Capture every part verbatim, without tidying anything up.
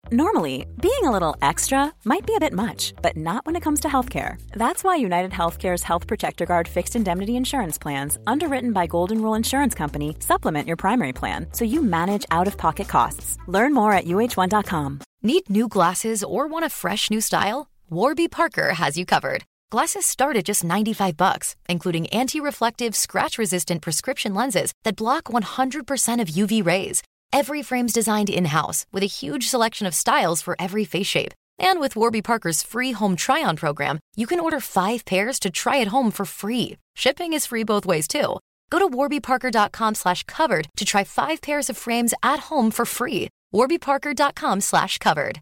Normally, being a little extra might be a bit much, but not when it comes to healthcare. That's why United Healthcare's Health Protector Guard fixed indemnity insurance plans, underwritten by Golden Rule Insurance Company, supplement your primary plan so you manage out-of-pocket costs. Learn more at U H one dot com. Need new glasses or want a fresh new style? Warby Parker has you covered. Glasses start at just ninety-five bucks, including anti-reflective, scratch-resistant prescription lenses that block one hundred percent of U V rays. Every frame's designed in-house with a huge selection of styles for every face shape. And with Warby Parker's free home try-on program, you can order five pairs to try at home for free. Shipping is free both ways, too. Go to warbyparker.com slash covered to try five pairs of frames at home for free. warbyparker.com slash covered.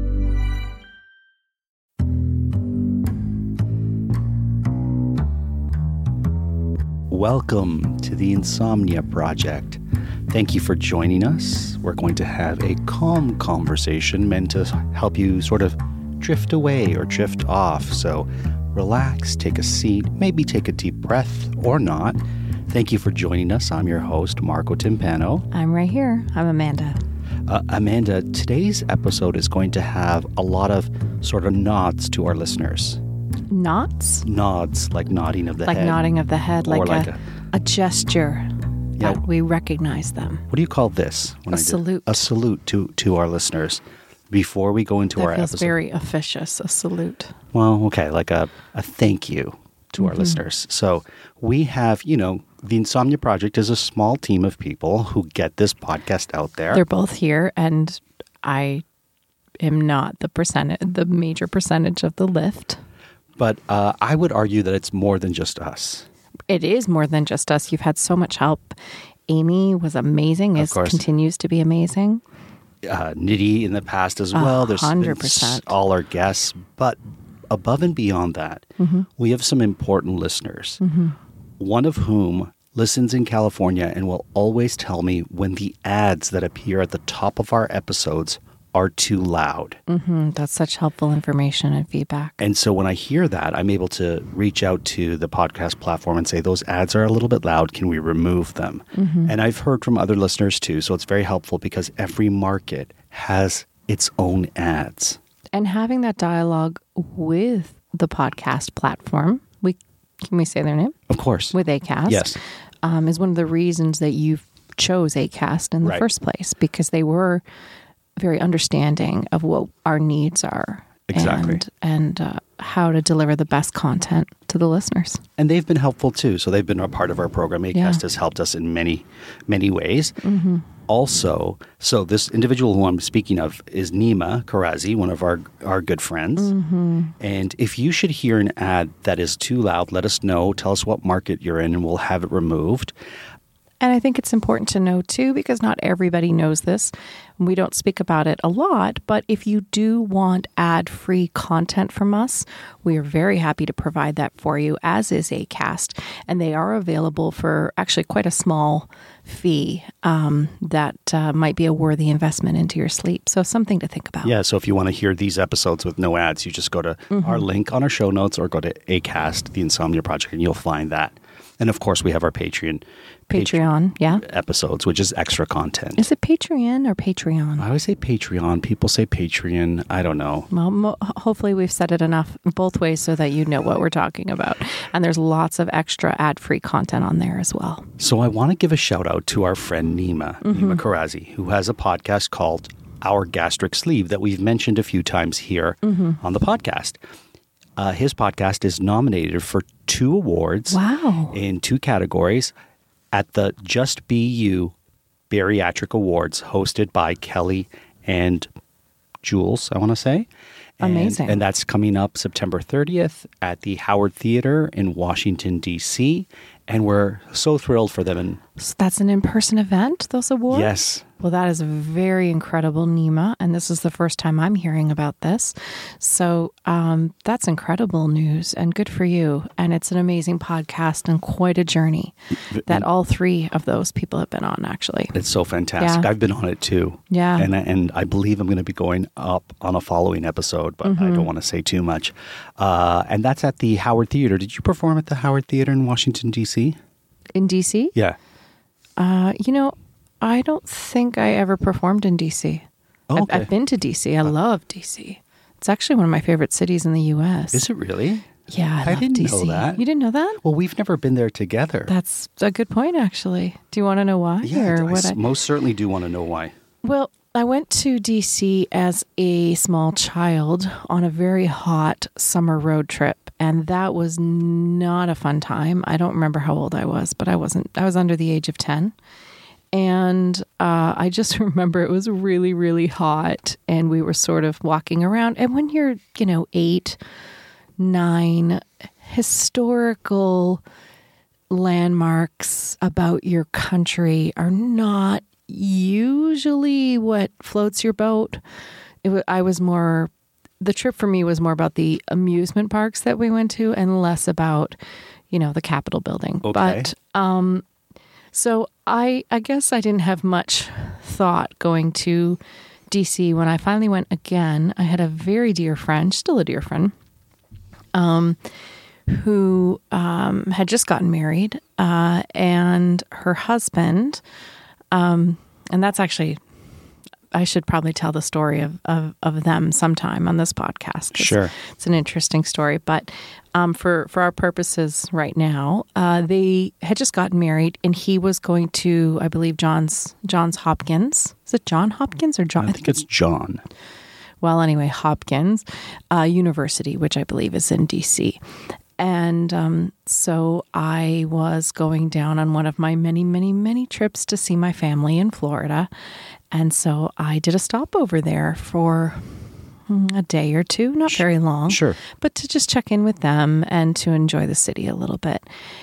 Welcome to the Insomnia Project. Thank you for joining us. We're going to have a calm conversation meant to help you sort of drift away or drift off. So relax, take a seat, maybe take a deep breath or not. Thank you for joining us. I'm your host, Marco Timpano. I'm right here. I'm Amanda. Uh, Amanda, today's episode is going to have a lot of sort of nods to our listeners. Nods? Nods, like nodding of the like head. Like nodding of the head, like, like a, a, a gesture yeah, that we recognize them. What do you call this? When a I salute. Do? A salute to, to our listeners before we go into that our feels episode. Very officious, a salute. Well, okay, like a, a thank you to mm-hmm. our listeners. So we have, you know, the Insomnia Project is a small team of people who get this podcast out there. They're both here, and I am not the percentage, the major percentage of the lift. But uh, I would argue that it's more than just us. It is more than just us. You've had so much help. Amy was amazing. Is continues to be amazing. Uh, Nidhi in the past as well. There's one hundred percent. All our guests. But above and beyond that, mm-hmm. we have some important listeners. Mm-hmm. One of whom listens in California and will always tell me when the ads that appear at the top of our episodes are too loud. Mm-hmm. That's such helpful information and feedback. And so when I hear that, I'm able to reach out to the podcast platform and say, those ads are a little bit loud. Can we remove them? Mm-hmm. And I've heard from other listeners too. So it's very helpful because every market has its own ads. And having that dialogue with the podcast platform, we can we say their name? Of course. With Acast. Yes. Um, is one of the reasons that you chose Acast in the right. first place, because they were very understanding of what our needs are. Exactly. And, and uh, how to deliver the best content to the listeners. And they've been helpful too. So they've been a part of our program. Acast yeah. has helped us in many, many ways. Mm-hmm. Also, so this individual who I'm speaking of is Nima Karazi, one of our, our good friends. Mm-hmm. And if you should hear an ad that is too loud, let us know. Tell us what market you're in and we'll have it removed. And I think it's important to know, too, because not everybody knows this. We don't speak about it a lot, but if you do want ad-free content from us, we are very happy to provide that for you, as is Acast. And they are available for actually quite a small fee um, that uh, might be a worthy investment into your sleep. So something to think about. Yeah, so if you want to hear these episodes with no ads, you just go to mm-hmm. our link on our show notes or go to Acast, the Insomnia Project, and you'll find that. And of course, we have our Patreon. Patreon, yeah. Episodes, which is extra content. Is it Patreon or Patreon? I always say Patreon. People say Patreon. I don't know. Well, mo- hopefully we've said it enough both ways so that you know what we're talking about. And there's lots of extra ad-free content on there as well. So I want to give a shout out to our friend Nima, mm-hmm. Nima Karazi, who has a podcast called Our Gastric Sleeve that we've mentioned a few times here mm-hmm. on the podcast. Uh, his podcast is nominated for two awards wow. in two categories at the Just Be You Bariatric Awards, hosted by Kelly and Jules, I want to say. And, Amazing. And that's coming up September thirtieth at the Howard Theater in Washington, D C And we're so thrilled for them. And so that's an in-person event, those awards? Yes. Well, that is very incredible, Nima. And this is the first time I'm hearing about this. So um, that's incredible news and good for you. And it's an amazing podcast and quite a journey that all three of those people have been on, actually. It's so fantastic. Yeah. I've been on it too. Yeah. And, and I believe I'm going to be going up on a following episode, but mm-hmm. I don't want to say too much. Uh, and that's at the Howard Theater. Did you perform at the Howard Theater in Washington, D C? In D C? Yeah. Uh, you know, I don't think I ever performed in D C. Oh, I've, okay. I've been to D C. I love D C. It's actually one of my favorite cities in the U S. Is it really? Yeah, I, I love didn't D C. know that. You didn't know that? Well, we've never been there together. That's a good point, actually. Do you want to know why? yeah, or I what s- I, most certainly do want to know why. Well, I went to D C as a small child on a very hot summer road trip, and that was not a fun time. I don't remember how old I was, but I wasn't. I was under the age of ten. And uh, I just remember it was really, really hot, and we were sort of walking around. And when you're, you know, eight, nine, historical landmarks about your country are not usually what floats your boat. It w- I was more, the trip for me was more about the amusement parks that we went to and less about, you know, the Capitol building. Okay. But, um, so I, I guess I didn't have much thought going to D C. When I finally went again, I had a very dear friend, still a dear friend, um, who um, had just gotten married, uh, and her husband, um, and that's actually, I should probably tell the story of, of, of them sometime on this podcast. 'Cause Sure. It's an interesting story, but um, for, for our purposes right now, uh, they had just gotten married, and he was going to, I believe, Johns Johns Hopkins. Is it John Hopkins or John? I think it's John. Well, anyway, Hopkins uh, University, which I believe is in D C. And um, so I was going down on one of my many, many, many trips to see my family in Florida. And so I did a stop over there for mm, a day or two, not very long. Sure. But to just check in with them and to enjoy the city a little bit.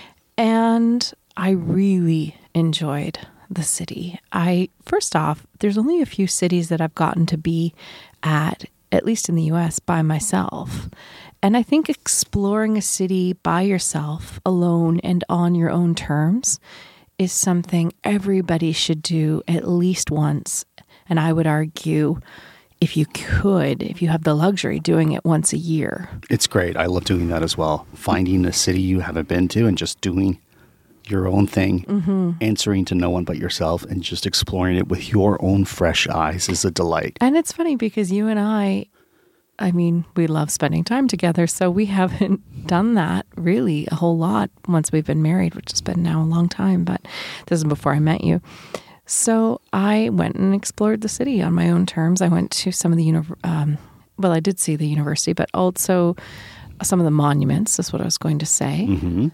And I really enjoyed the city. I, first off, there's only a few cities that I've gotten to be at, at least in the U S, by myself. And I think exploring a city by yourself, alone and on your own terms, is something everybody should do at least once. And I would argue, if you could, if you have the luxury, doing it once a year. It's great. I love doing that as well. Finding a city you haven't been to and just doing your own thing, mm-hmm. answering to no one but yourself, and just exploring it with your own fresh eyes is a delight. And it's funny because you and I, I mean, we love spending time together, so we haven't done that really a whole lot once we've been married, which has been now a long time, but this is before I met you. So I went and explored the city on my own terms. I went to some of the, uni- um, well, I did see the university, but also some of the monuments, is what I was going to say. Mm-hmm.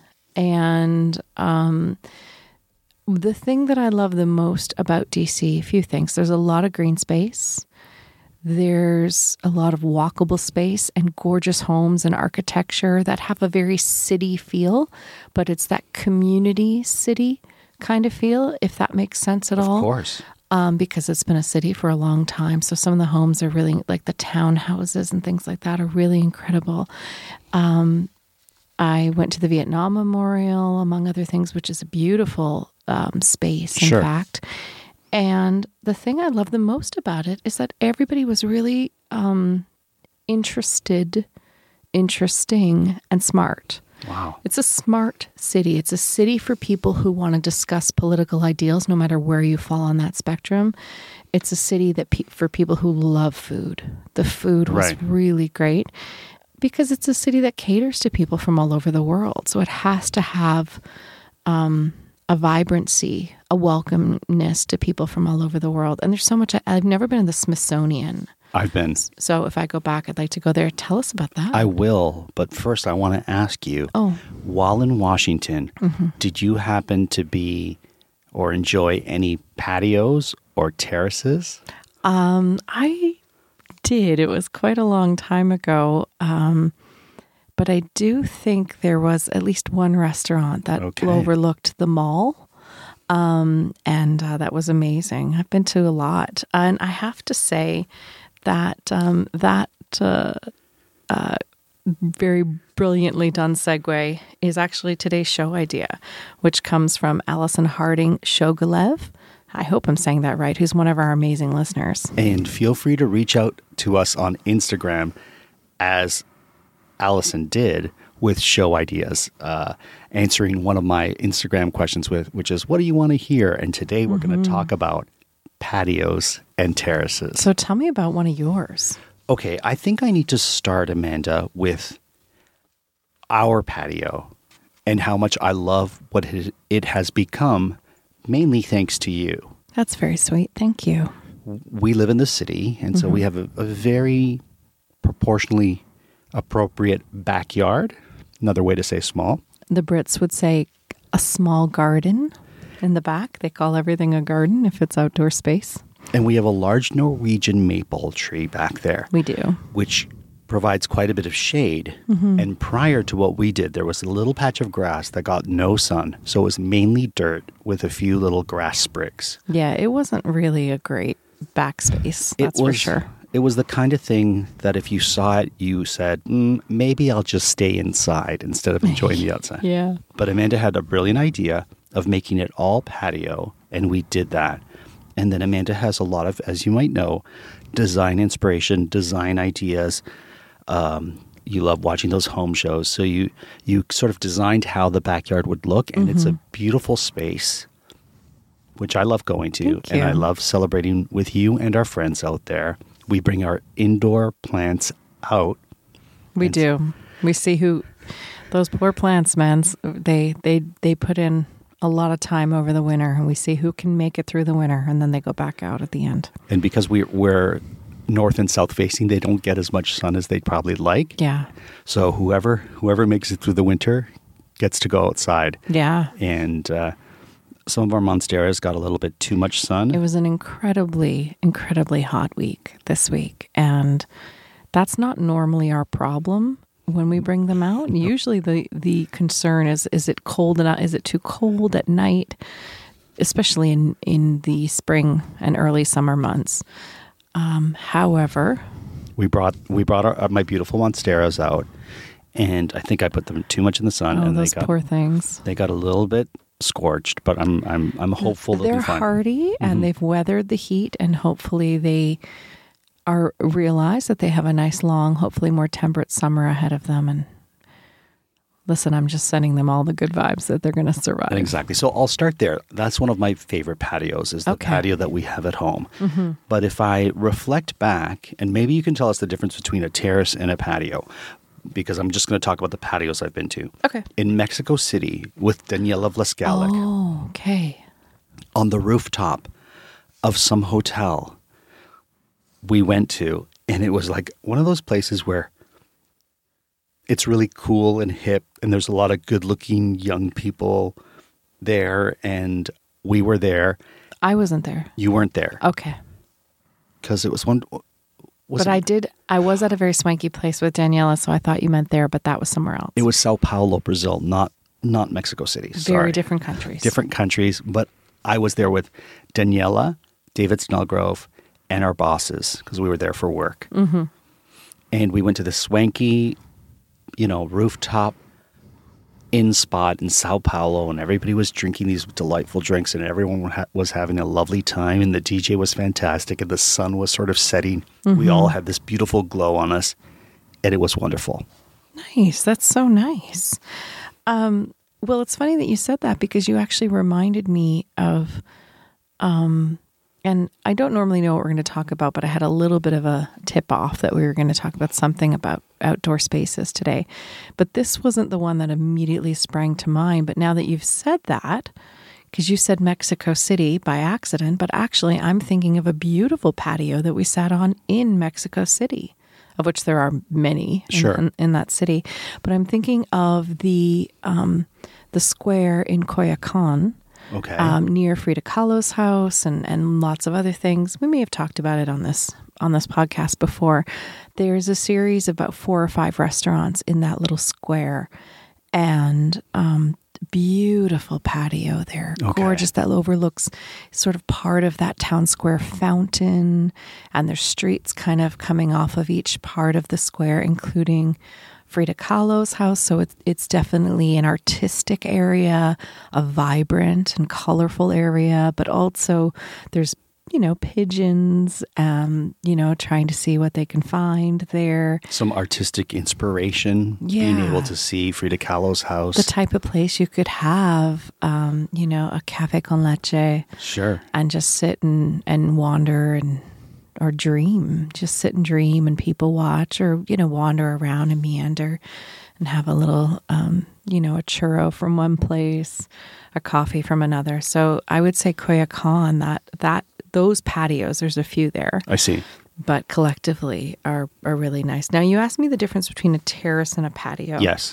And um, the thing that I love the most about D C, a few things. There's a lot of green space. There's a lot of walkable space and gorgeous homes and architecture that have a very city feel, but it's that community city kind of feel, if that makes sense at all. Of course. Um, because it's been a city for a long time. So some of the homes are really, like the townhouses and things like that are really incredible. Um, I went to the Vietnam Memorial, among other things, which is a beautiful um, space, in Sure. fact. And the thing I love the most about it is that everybody was really um, interested, interesting, and smart. Wow. It's a smart city. It's a city for people who want to discuss political ideals, no matter where you fall on that spectrum. It's a city that pe- for people who love food. The food was Right. really great because it's a city that caters to people from all over the world. So it has to have um, a vibrancy, a welcomeness to people from all over the world. And there's so much. I, I've never been in the Smithsonian. I've been. So if I go back, I'd like to go there. Tell us about that. I will, but first I want to ask you, Oh. while in Washington, Mm-hmm. did you happen to be or enjoy any patios or terraces? Um, I did. It was quite a long time ago. Um, but I do think there was at least one restaurant that Okay. overlooked the mall. Um, and uh, that was amazing. I've been to a lot. And I have to say that um, that uh, uh, very brilliantly done segue is actually today's show idea, which comes from Allison Harding Shogalev. I hope I'm saying that right, who's one of our amazing listeners. And feel free to reach out to us on Instagram, as Allison did, with show ideas, uh, answering one of my Instagram questions with, which is, what do you want to hear? And today we're Mm-hmm. going to talk about patios and terraces. So tell me about one of yours. Okay, I think I need to start, Amanda, with our patio and how much I love what it has become, mainly thanks to you. That's very sweet. Thank you. We live in the city, and so mm-hmm. we have a, a very proportionally appropriate backyard. Another way to say small. The Brits would say a small garden in the back. They call everything a garden if it's outdoor space. And we have a large Norwegian maple tree back there. We do. Which provides quite a bit of shade. Mm-hmm. And prior to what we did, there was a little patch of grass that got no sun. So it was mainly dirt with a few little grass sprigs. Yeah, it wasn't really a great backspace, that's it was, for sure. It was the kind of thing that if you saw it, you said, mm, maybe I'll just stay inside instead of enjoying the outside. Yeah. But Amanda had a brilliant idea of making it all patio, and we did that. And then Amanda has a lot of, as you might know, design inspiration, design ideas. Um, you love watching those home shows. So you, you sort of designed how the backyard would look, and mm-hmm. it's a beautiful space, which I love going to. Thank you. And I love celebrating with you and our friends out there. We bring our indoor plants out. We do. We see who, those poor plants, man, they, they, they put in a lot of time over the winter, and we see who can make it through the winter, and then they go back out at the end. And because we, we're north and south facing, they don't get as much sun as they'd probably like. Yeah. So whoever whoever makes it through the winter gets to go outside. Yeah. And uh, some of our monsteras got a little bit too much sun. It was an incredibly, incredibly hot week this week, and that's not normally our problem. When we bring them out, usually the, the concern is, is it cold enough? Is it too cold at night? Especially in, in the spring and early summer months. Um, however, we brought we brought our, my beautiful monsteras out, and I think I put them too much in the sun. Oh, and those they got, poor things! They got a little bit scorched, but I'm I'm I'm hopeful they'll They're be fine. hardy, and mm-hmm. they've weathered the heat, and hopefully they are realize that they have a nice long, hopefully more temperate summer ahead of them. And listen, I'm just sending them all the good vibes that they're going to survive. Exactly. So I'll start there. That's one of my favorite patios, is the okay. patio that we have at home. Mm-hmm. But if I reflect back, and maybe you can tell us the difference between a terrace and a patio, because I'm just going to talk about the patios I've been to. Okay. In Mexico City with Daniela Vlascalic. Oh, okay. On the rooftop of some hotel we went to, and it was like one of those places where it's really cool and hip, and there's a lot of good-looking young people there, and we were there. I wasn't there. You weren't there. Okay. Because it was one... Was but it, I did, I was at a very swanky place with Daniela, so I thought you meant there, but that was somewhere else. It was Sao Paulo, Brazil, not not Mexico City. Very Sorry. different countries. Different countries, but I was there with Daniela, David Snellgrove, and our bosses, because we were there for work. Mm-hmm. And we went to the swanky, you know, rooftop inn spot in Sao Paulo, and everybody was drinking these delightful drinks, and everyone ha- was having a lovely time, and the D J was fantastic, and the sun was sort of setting. Mm-hmm. We all had this beautiful glow on us, and it was wonderful. Nice. That's so nice. Um, well, it's funny that you said that, because you actually reminded me of... Um, And I don't normally know what we're going to talk about, but I had a little bit of a tip off that we were going to talk about something about outdoor spaces today. But this wasn't the one that immediately sprang to mind. But now that you've said that, because you said Mexico City by accident, but actually I'm thinking of a beautiful patio that we sat on in Mexico City, of which there are many sure. in, in, in that city. But I'm thinking of the um, the square in Coyoacan. Okay. Um, near Frida Kahlo's house and, and lots of other things. We may have talked about it on this on this podcast before. There's a series of about four or five restaurants in that little square, and um, beautiful patio there. Okay. Gorgeous. That overlooks sort of part of that town square fountain, and there's streets kind of coming off of each part of the square, including Frida Kahlo's house, so it's it's definitely an artistic area, a vibrant and colorful area, but also there's you know, pigeons, um, you know, trying to see what they can find there. Some artistic inspiration, Yeah. being able to see Frida Kahlo's house. The type of place you could have, um, you know, a cafe con leche. Sure. And just sit and, and wander and or dream. Just sit and dream and people watch, or, you know, wander around and meander and have a little, um, you know, a churro from one place, a coffee from another. So I would say Coyoacan, that, that, those patios, there's a few there. I see. But collectively are, are really nice. Now, you asked me the difference between a terrace and a patio. Yes.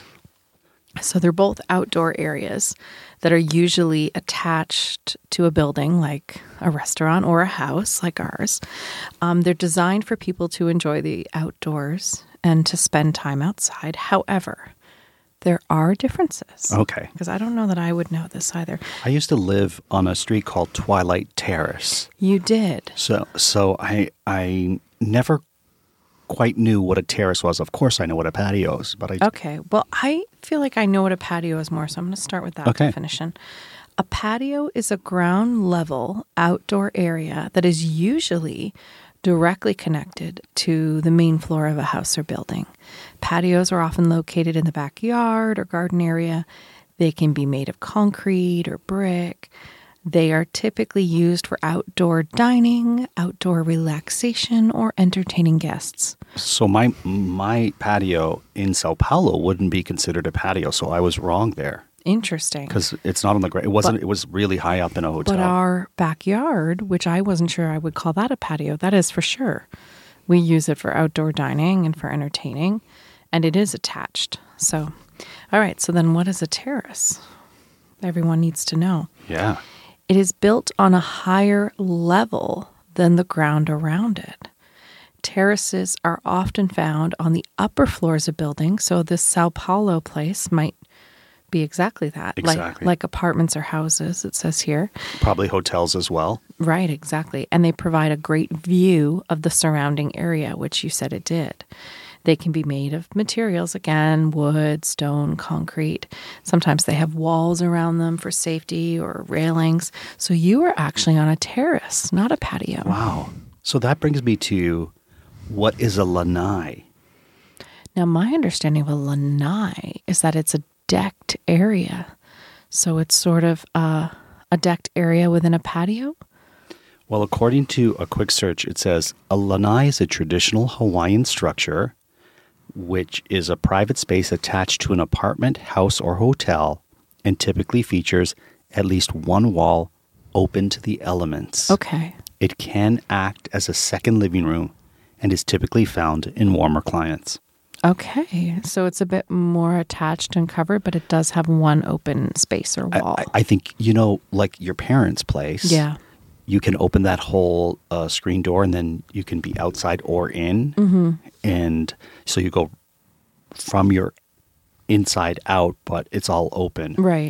So they're both outdoor areas that are usually attached to a building like a restaurant or a house like ours. Um, they're designed for people to enjoy the outdoors and to spend time outside. However, there are differences. Okay. Because I don't know that I would know this either. I used to live on a street called Twilight Terrace. You did. So so I I never quite knew what a terrace was. Of course I know what a patio is, but I Okay. Well, I feel like I know what a patio is more, so I'm going to start with that Okay. definition. A patio is a ground level outdoor area that is usually directly connected to the main floor of a house or building. Patios are often located in the backyard or garden area. They can be made of concrete or brick. They are typically used for outdoor dining, outdoor relaxation, or entertaining guests. So my my patio in Sao Paulo wouldn't be considered a patio, so I was wrong there Interesting. because it's not on the ground. It wasn't. But- it was really high up in a hotel. But our backyard, which I wasn't sure I would call that a patio, that is for sure. We use it for outdoor dining and for entertaining, and it is attached. So, all right, so then what is a terrace? Everyone needs to know. Yeah. It is built on a higher level than the ground around it. Terraces are often found on the upper floors of buildings, so this Sao Paulo place might be exactly that. Exactly. Like, like apartments or houses, it says here. Probably hotels as well. Right, exactly. And they provide a great view of the surrounding area, which you said it did. They can be made of materials, again, wood, stone, concrete. Sometimes they have walls around them for safety or railings. So you are actually on a terrace, not a patio. Wow. So that brings me to, what is a lanai? Now, my understanding of a lanai is that it's a decked area. So it's sort of a, a decked area within a patio? Well, according to a quick search, it says a lanai is a traditional Hawaiian structure which is a private space attached to an apartment, house, or hotel, and typically features at least one wall open to the elements. Okay. It can act as a second living room and is typically found in warmer climates. Okay. So it's a bit more attached and covered, but it does have one open space or wall. I, I think, you know, like your parents' place. Yeah. You can open that whole uh, screen door and then you can be outside or in. Mm-hmm. And so you go from your inside out, but it's all open. Right.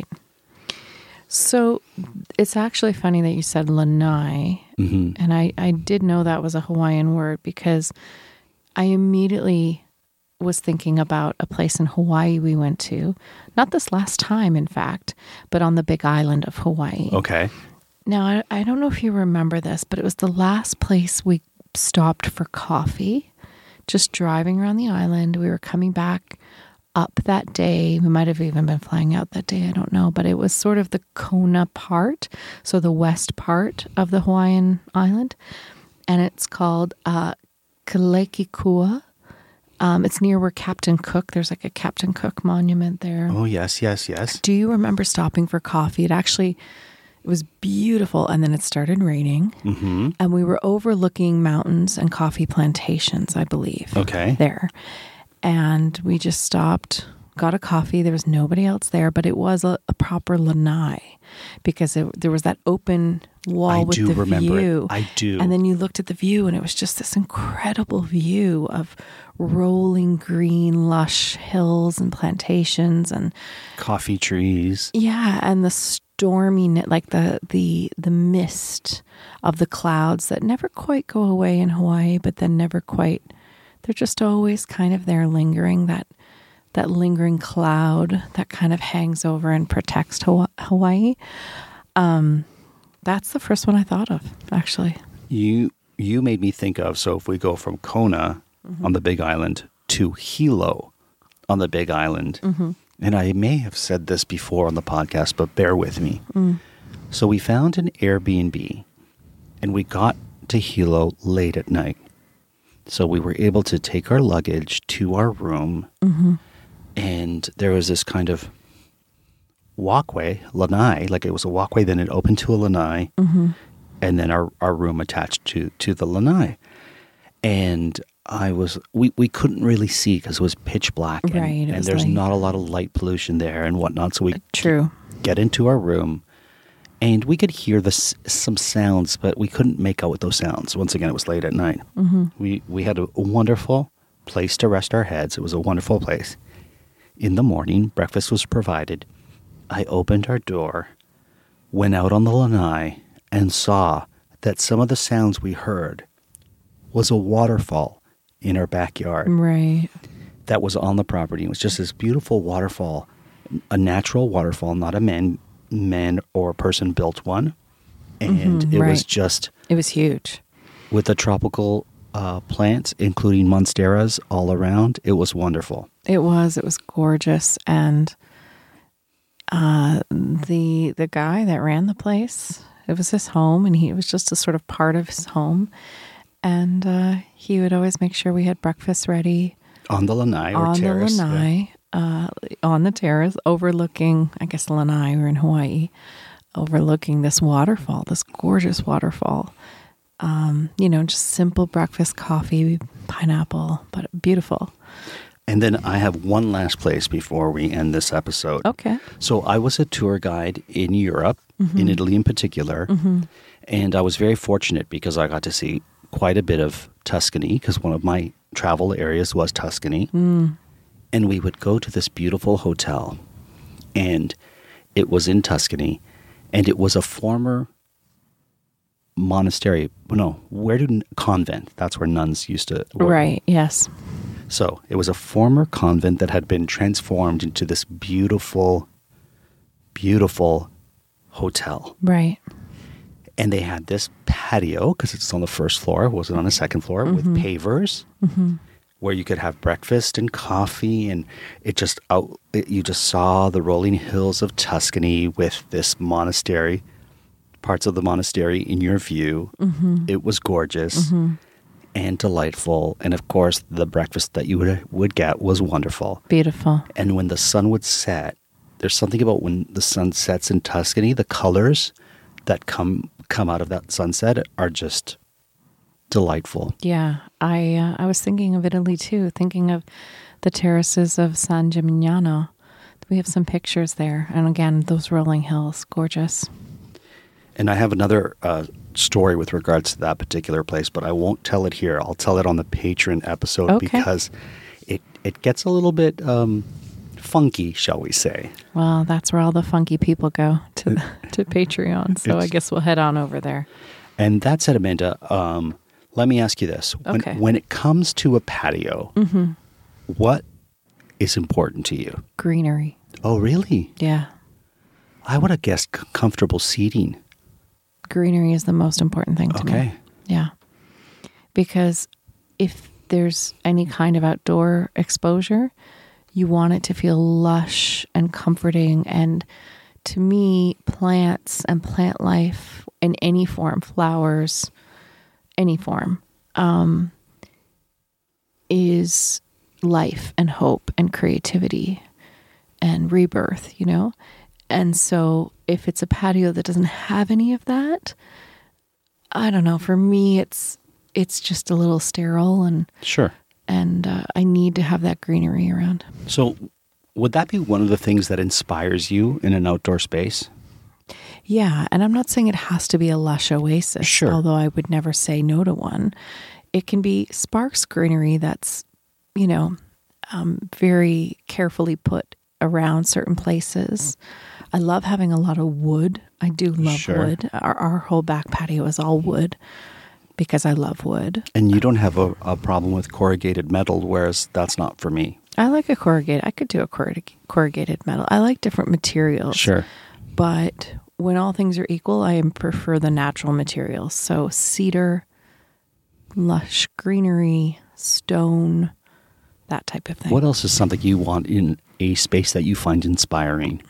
So it's actually funny that you said lanai. Mm-hmm. And I, I did know that was a Hawaiian word because I immediately was thinking about a place in Hawaii we went to. Not this last time, in fact, but on the Big Island of Hawaii. Okay. Now, I, I don't know if you remember this, but it was the last place we stopped for coffee, just driving around the island. We were coming back up that day. We might have even been flying out that day. I don't know. But it was sort of the Kona part, so the west part of the Hawaiian island. And it's called uh, Kalekikua. Um, it's near where Captain Cook, there's like a Captain Cook monument there. Oh, yes, yes, yes. Do you remember stopping for coffee? It actually... It was beautiful, and then it started raining, Mm-hmm. and we were overlooking mountains and coffee plantations, I believe. Okay. There. And we just stopped, got a coffee. There was nobody else there, but it was a, a proper lanai because it, there was that open wall I with do the remember view. it. I do. And then you looked at the view, and it was just this incredible view of rolling green, lush hills and plantations and Coffee trees. yeah, and the stormy, like the the the mist of the clouds that never quite go away in Hawaii, but then never quite. They're just always kind of there, lingering. That that lingering cloud that kind of hangs over and protects Hawaii. Um, that's the first one I thought of, actually. You you made me think of, so if we go from Kona mm-hmm. on the Big Island to Hilo on the Big Island, mm-hmm. and I may have said this before on the podcast, but bear with me. Mm. So we found an Airbnb, and we got to Hilo late at night. So we were able to take our luggage to our room, mm-hmm. and there was this kind of walkway, lanai, like it was a walkway, then it opened to a lanai, mm-hmm. and then our, our room attached to, to the lanai. And I was, we, we couldn't really see because it was pitch black, and, right, and there's like... not a lot of light pollution there and whatnot. So we True. get into our room, and we could hear the, some sounds, but we couldn't make out with those sounds. Once again, it was late at night. Mm-hmm. We we had a wonderful place to rest our heads. It was a wonderful place. In the morning, breakfast was provided. I opened our door, went out on the lanai, and saw that some of the sounds we heard was a waterfall in our backyard. Right. That was on the property. It was just this beautiful waterfall, a natural waterfall, not a man man or person built one. And mm-hmm, it right. was just... It was huge. With the tropical uh, plants, including monsteras all around. It was wonderful. It was. It was gorgeous. And uh, the the guy that ran the place, it was his home, and he it was just a sort of part of his home. And uh, he would always make sure we had breakfast ready. On the lanai or on terrace. On the lanai. Yeah. Uh, on the terrace, overlooking, I guess, Lanai, we're in Hawaii, overlooking this waterfall, this gorgeous waterfall. Um, you know, just simple breakfast, coffee, pineapple, but beautiful. And then I have one last place before we end this episode. Okay. So I was a tour guide in Europe, mm-hmm. in Italy in particular, mm-hmm. and I was very fortunate because I got to see quite a bit of Tuscany because one of my travel areas was Tuscany. Mm. And we would go to this beautiful hotel, and it was in Tuscany, and it was a former monastery. No, where do convent? That's where nuns used to work. Right, yes. So it was a former convent that had been transformed into this beautiful, beautiful hotel. Right. And they had this patio, because it's on the first floor, it wasn't on the second floor, mm-hmm. with pavers. Mm-hmm. Where you could have breakfast and coffee, and it just out. It, you just saw the rolling hills of Tuscany with this monastery, parts of the monastery in your view. Mm-hmm. It was gorgeous mm-hmm. and delightful, and of course, the breakfast that you would would get was wonderful, beautiful. And when the sun would set, there's something about when the sun sets in Tuscany. The colors that come come out of that sunset are just delightful. Yeah, I uh, I was thinking of Italy too, thinking of the terraces of San Gimignano. We have some pictures there, and again, those rolling hills, gorgeous. And I have another uh, story with regards to that particular place, but I won't tell it here. I'll tell it on the Patreon episode okay. because it it gets a little bit um, funky, shall we say? Well, that's where all the funky people go to to Patreon. So I guess we'll head on over there. And that said, Amanda. Um, Let me ask you this. When, okay. when it comes to a patio, mm-hmm. what is important to you? Greenery. Oh, really? Yeah. I would have guessed c- comfortable seating. Greenery is the most important thing to okay. me. Yeah. Because if there's any kind of outdoor exposure, you want it to feel lush and comforting. And to me, plants and plant life in any form, flowers, any form, um, is life and hope and creativity and rebirth, you know? And so if it's a patio that doesn't have any of that, I don't know, for me, it's, it's just a little sterile and, sure. And uh, I need to have that greenery around. So would that be one of the things that inspires you in an outdoor space? Yeah, and I'm not saying it has to be a lush oasis, sure. although I would never say no to one. It can be sparse greenery that's, you know, um, very carefully put around certain places. I love having a lot of wood. I do love sure. wood. Our, our whole back patio is all wood because I love wood. And you don't have a, a problem with corrugated metal, whereas that's not for me. I like a corrugated. I could do a corrugated metal. I like different materials. Sure. But when all things are equal, I prefer the natural materials. So cedar, lush greenery, stone, that type of thing. What else is something you want in a space that you find inspiring?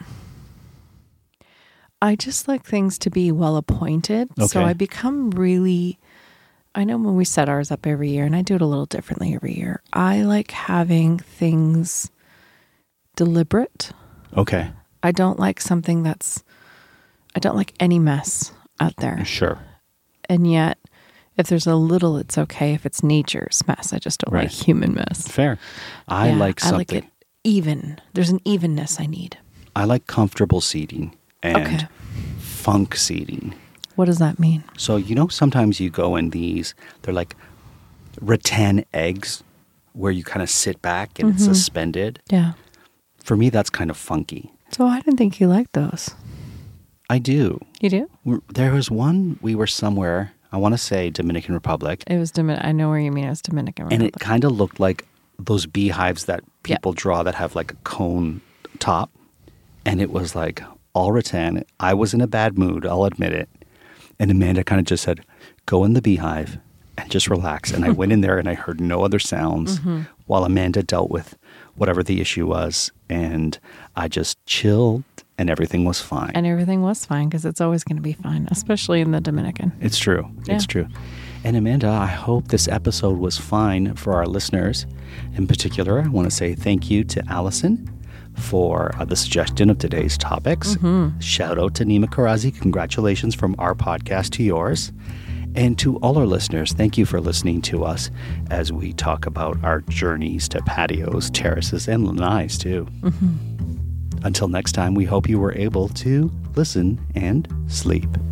I just like things to be well appointed. Okay. So I become really, I know when we set ours up every year, and I do it a little differently every year, I like having things deliberate. Okay. I don't like something that's, I don't like any mess out there. Sure. And yet, if there's a little, it's okay. If it's nature's mess, I just don't Right. like human mess. Fair. I Yeah, like something. I like it even. There's an evenness I need. I like comfortable seating and Okay. funk seating. What does that mean? So, you know, sometimes you go in these, they're like rattan eggs where you kind of sit back and it's Mm-hmm. suspended. Yeah. For me, that's kind of funky. So I didn't think you liked those. I do. You do? We're- There was one, we were somewhere, I want to say Dominican Republic, It was Domin. I know where you mean. It was Dominican and Republic. it kind of looked like those beehives that people draw that have like a cone top. And it was like all rattan. I was in a bad mood, I'll admit it. And Amanda kind of just said, go in the beehive and just relax. And I went in there and I heard no other sounds Mm-hmm. while Amanda dealt with whatever the issue was. And I just chilled and everything was fine. And everything was fine because it's always going to be fine, especially in the Dominican. It's true. Yeah. It's true. And Amanda, I hope this episode was fine for our listeners. In particular, I want to say thank you to Allison for uh, the suggestion of today's topics. Mm-hmm. Shout out to Nima Karazi. Congratulations from our podcast to yours. And to all our listeners, thank you for listening to us as we talk about our journeys to patios, terraces, and lanais too. Mm-hmm. Until next time, we hope you were able to listen and sleep.